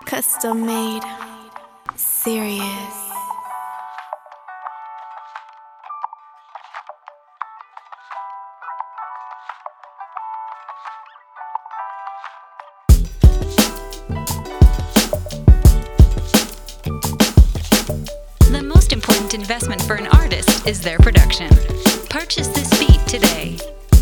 Custom made, serious. The most important investment for an artist is their production. Purchase this beat today.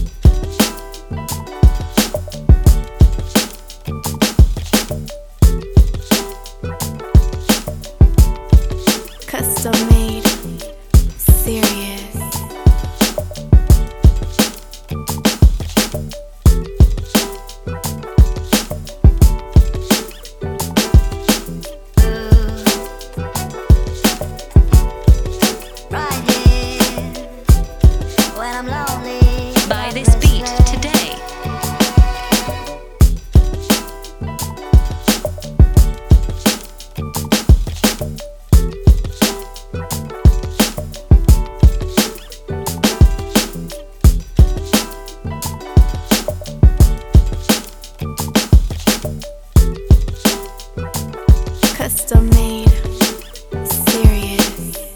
Custom made, serious. Buy this beat today. Custom made, serious.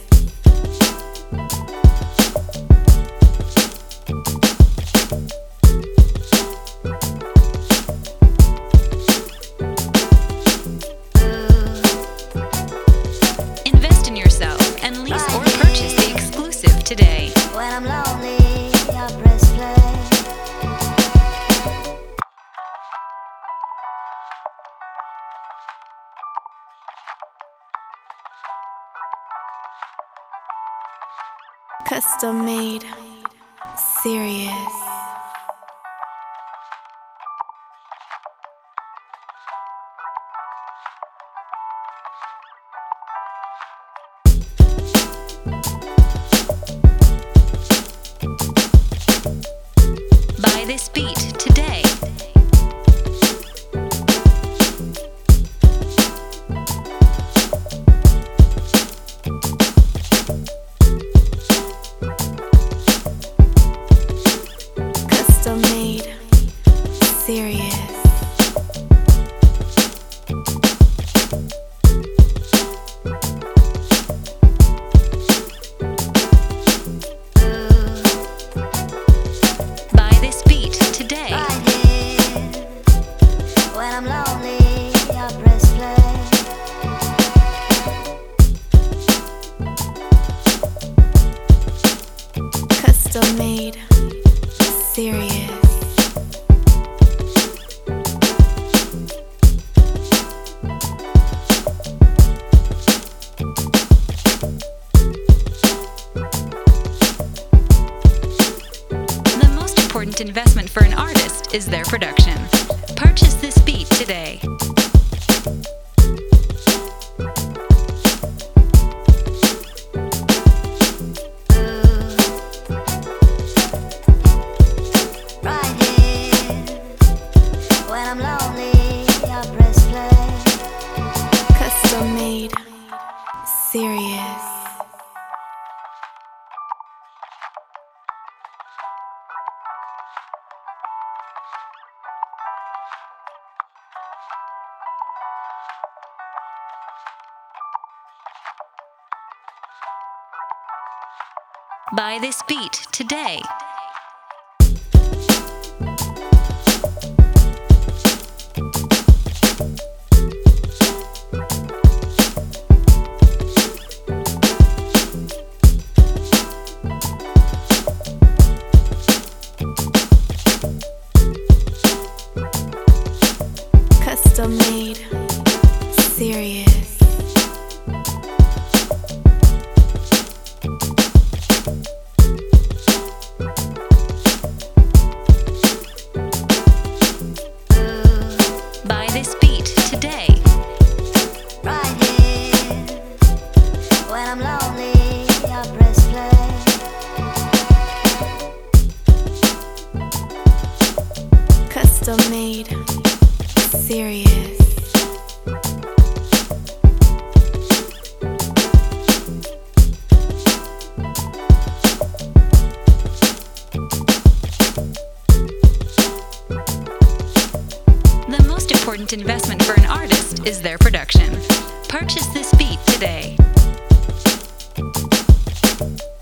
Invest in yourself and lease or purchase the exclusive today. When I'm lonely, I press play. Custom made, serious. Buy this beat today. Custom made, serious. Buy this beat today. Right here. When I'm lonely, I press play. Custom made, serious. The most important investment for an artist is their production. Purchase this beat today. Right here. When I'm lonely, I press play. Custom made, serious. Buy this beat today. Custom made, serious. Buy this beat today. Right here. When I'm lonely, I press play. Custom made, serious. important investment for an artist is their production. Purchase this beat today.